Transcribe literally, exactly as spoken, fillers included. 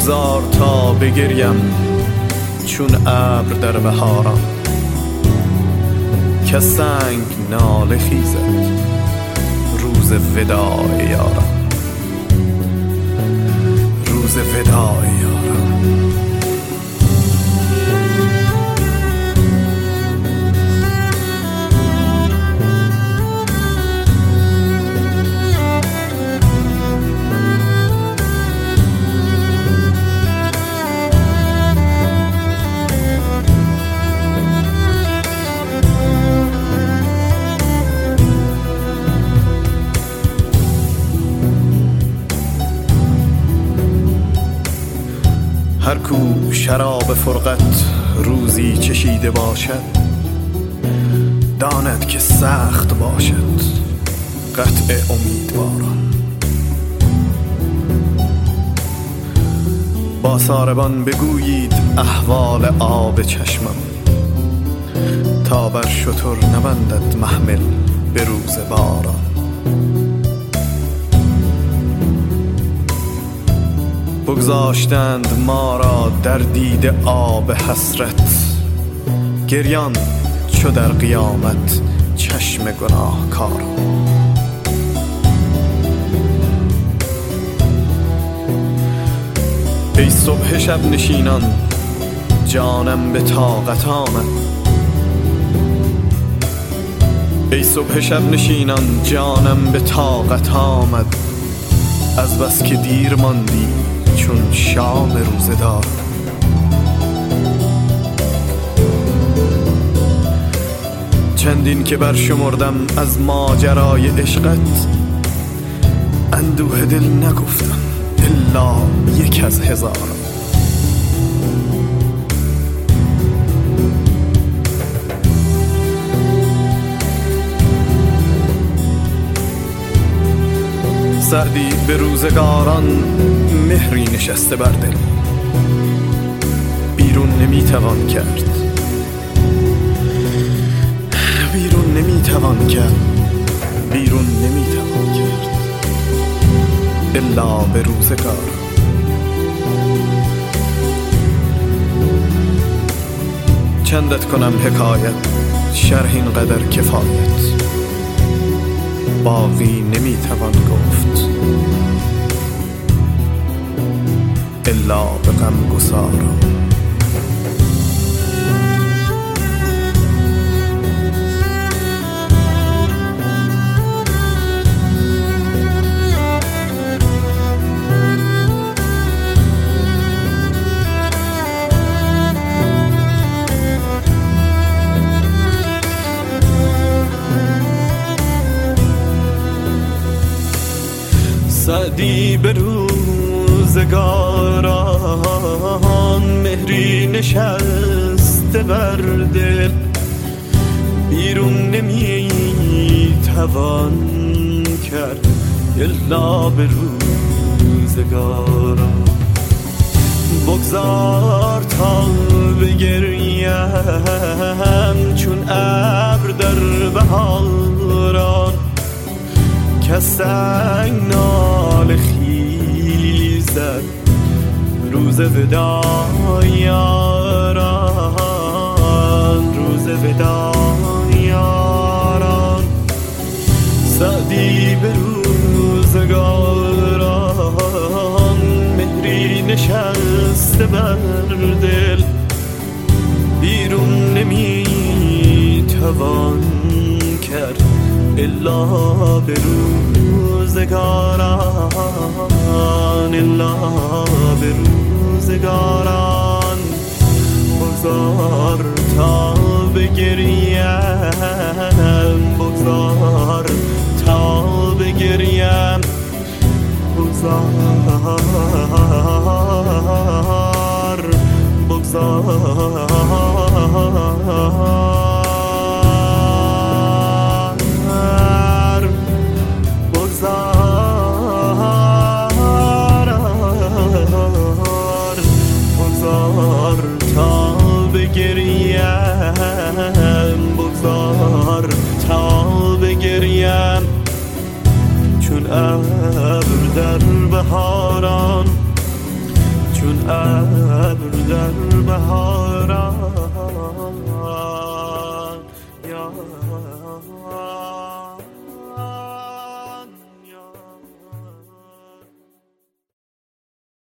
بگذار تا بگریم چون ابر در بهاران، که سنگ ناله خیزد روز وداع یاران، روز وداع یاران. هر کو شراب فرقت روزی چشیده باشد، داند که سخت باشد قطع امیدواران. با ساربان بگویید احوال آب چشمم، تا بر شتر نبندد محمل به روز باران. بگذاشتند ما را در دید آب حسرت، گریان چو در قیامت چشم گناهکاران. ای صبح شب نشینان جانم به طاقت آمد، ای صبح شب نشینان جانم به طاقت آمد. از بس که دیر ماندی چون شام روزدار، چندین که برشمردم از ماجرای عشقت، اندوه دل نگفتم الا یک از هزار. سعدی به روزگاران مهری نشسته بر دل، بیرون نمیتوان کرد، بیرون نمیتوان کرد، بیرون نمیتوان کرد الا به روزگار. چندت کنم حکایت شرح این قدر کفایت، باقی نمیتوان گفت الا به غم گساران. سعدی به روزگاران مهری نشسته بر دل، بیرون نمی توان کرد الا به روزگاران. بگذار تا بگریم چون ابر در بهاران، که سنگ ناله خیزد روز وداع یاران، روز وداع یاران. سعدی به روزگاران مهری نشسته بر دل، بیرون نمی توان کرد الا به روزگاران، الا به روزگاران. بگذار تا بگریم، بگذار تا بگریم، بگذار بگذار بگذار تا بگریم چون ابر در بهاران، چون ابر در بهار